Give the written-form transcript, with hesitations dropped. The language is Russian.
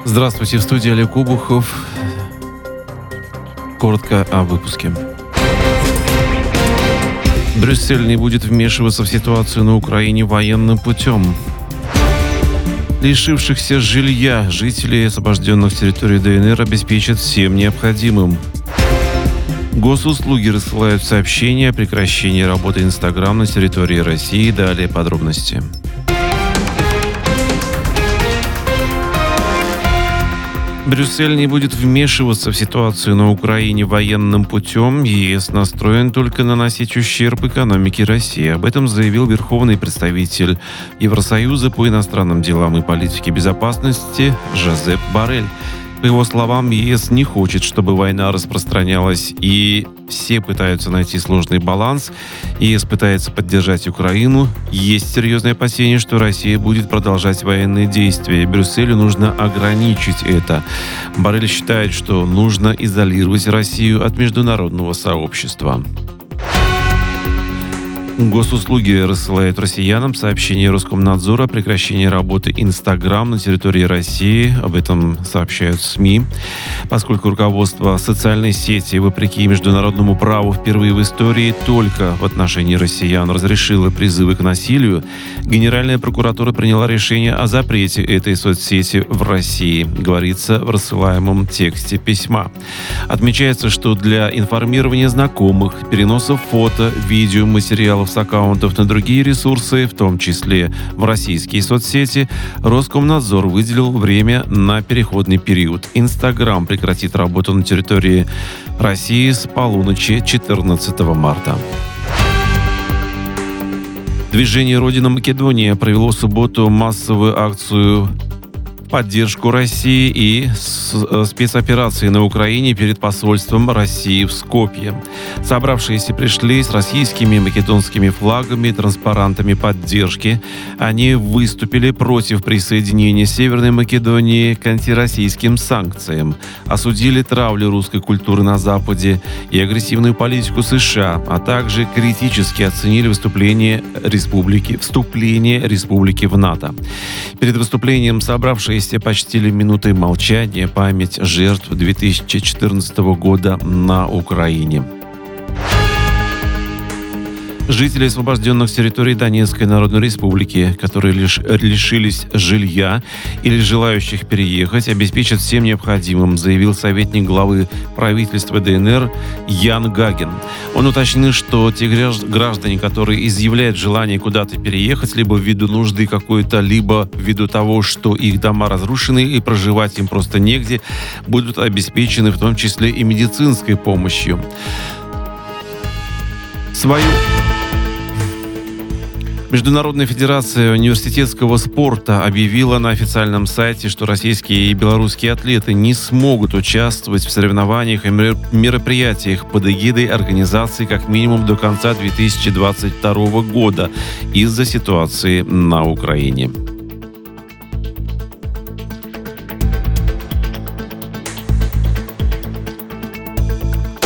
Здравствуйте, в студии Олег Обухов. Коротко о выпуске. Брюссель не будет вмешиваться в ситуацию на Украине военным путем. Лишившихся жилья жителей освобожденных территорий ДНР обеспечат всем необходимым. Госуслуги рассылают сообщения о прекращении работы Инстаграм на территории России. Далее подробности. Брюссель не будет вмешиваться в ситуацию на Украине военным путем. ЕС настроен только наносить ущерб экономике России. Об этом заявил верховный представитель Евросоюза по иностранным делам и политике безопасности Жозеп Боррель. По его словам, ЕС не хочет, чтобы война распространялась, и все пытаются найти сложный баланс. ЕС пытается поддержать Украину. Есть серьезные опасения, что Россия будет продолжать военные действия. Брюсселю нужно ограничить это. Боррель считает, что нужно изолировать Россию от международного сообщества. Госуслуги рассылают россиянам сообщение Роскомнадзора о прекращении работы Инстаграм на территории России. Об этом сообщают СМИ. Поскольку руководство социальной сети, вопреки международному праву, впервые в истории только в отношении россиян разрешило призывы к насилию, Генеральная прокуратура приняла решение о запрете этой соцсети в России, говорится в рассылаемом тексте письма. Отмечается, что для информирования знакомых, переноса фото, видео, материалов с аккаунтов на другие ресурсы, в том числе в российские соцсети, Роскомнадзор выделил время на переходный период. Инстаграм прекратит работу на территории России с полуночи 14 марта. Движение «Родина Македония» провело в субботу массовую акцию в поддержку России и спецоперации на Украине перед посольством России в Скопье. Собравшиеся пришли с российскими и македонскими флагами и транспарантами поддержки. Они выступили против присоединения Северной Македонии к антироссийским санкциям, осудили травлю русской культуры на Западе и агрессивную политику США, а также критически оценили вступление республики в НАТО. Перед выступлением собравшиеся почтили минутой молчания память жертв 2014 года на Украине. Жители освобожденных территорий Донецкой Народной Республики, которые лишились жилья или желающих переехать, обеспечат всем необходимым, заявил советник главы правительства ДНР Ян Гагин. Он уточнил, что те граждане, которые изъявляют желание куда-то переехать, либо ввиду нужды какой-то, либо ввиду того, что их дома разрушены и проживать им просто негде, будут обеспечены в том числе и медицинской помощью. Международная федерация университетского спорта объявила на официальном сайте, что российские и белорусские атлеты не смогут участвовать в соревнованиях и мероприятиях под эгидой организации как минимум до конца 2022 года из-за ситуации на Украине.